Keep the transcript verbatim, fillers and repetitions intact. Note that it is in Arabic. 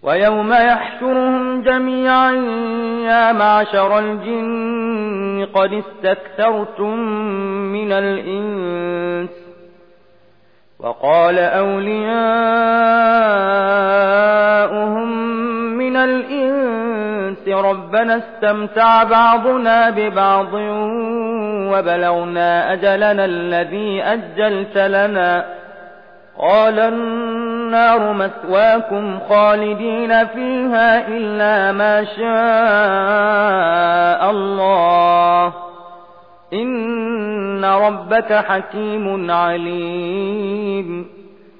ويوم يحشرهم جميعا يا معشر الجن قد استكثرتم من الإنس وقال أولياؤهم من الإنس ربنا استمتع بعضنا ببعض وبلغنا أجلنا الذي أجلت لنا قال النار مثواكم خالدين فيها إلا ما شاء الله إن ربك حكيم عليم